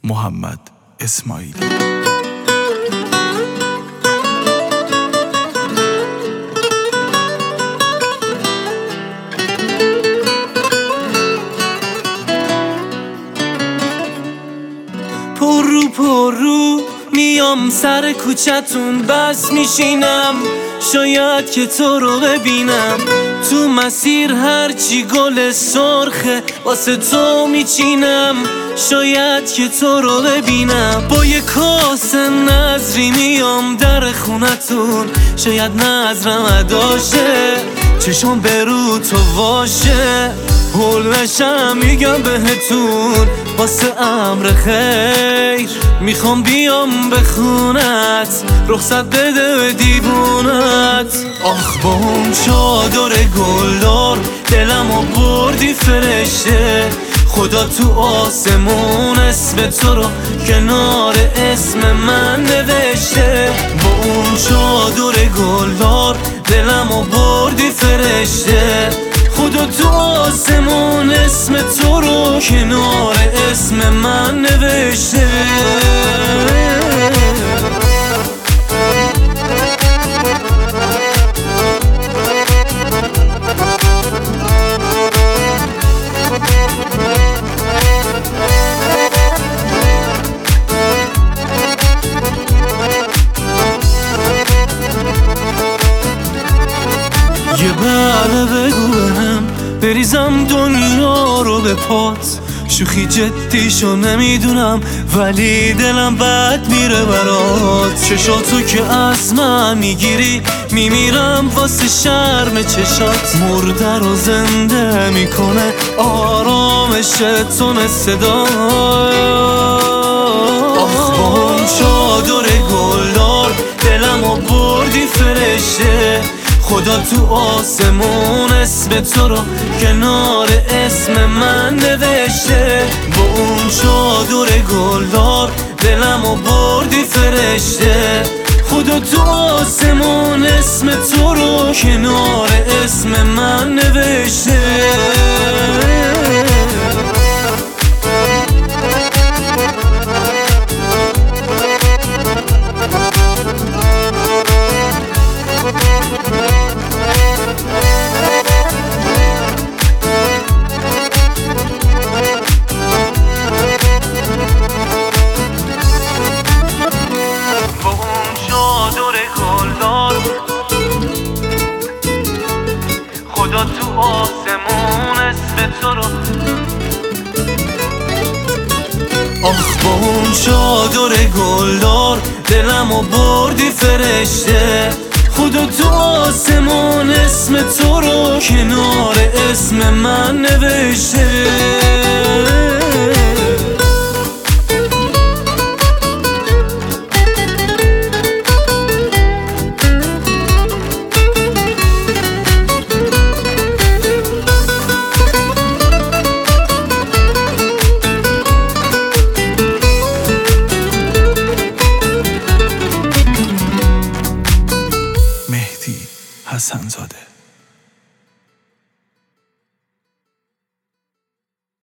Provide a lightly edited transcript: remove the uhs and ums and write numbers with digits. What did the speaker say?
محمد اسماعیلی. پر رو میام سر کوچتون بس میشینم، شاید که تو رو ببینم. تو مسیر هرچی گل سرخه واسه تو میچینم، شاید که تو رو ببینم. با یه کاسه نظری میام در خونتون، شاید نظرم اداشه چشم برو تو واشه. حلشم میگم بهتون واسه امر خیر، میخوام بیام به خونت رخصت بده به دیوونت. آخ با اون چادر گلدار دلمو بردی فرشته، خدا تو آسمون اسم تو رو کنار اسم من نوشته. با اون چادر گلدار دلمو بردی فرشته، خدا تو آسمون اسم تو رو کنار اسم من نوشته. یه بله بگو بهم بریزم دنیا رو به پات، شوخی جدیشو نمیدونم ولی دلم بد میره برات. چشاتو که از من میگیری میمیرم واسه شرم چشات، مرده رو زنده میکنه آرامش تون صدا. آخ با اون چادر گلدار دلمو بردی فرشته، خدا تو آسمون اسم تو رو کنار اسم من نوشته. با اون چادر گلدار دلمو بردی فرشته، خدا تو آسمون اسم تو رو کنار اسم من نوشته. خدا تو آسمون اسم تو رو. آخ با اون چادر گلدار دلمو بردی فرشته، خدا تو آسمون اسم تو رو کنار اسم من نوشته.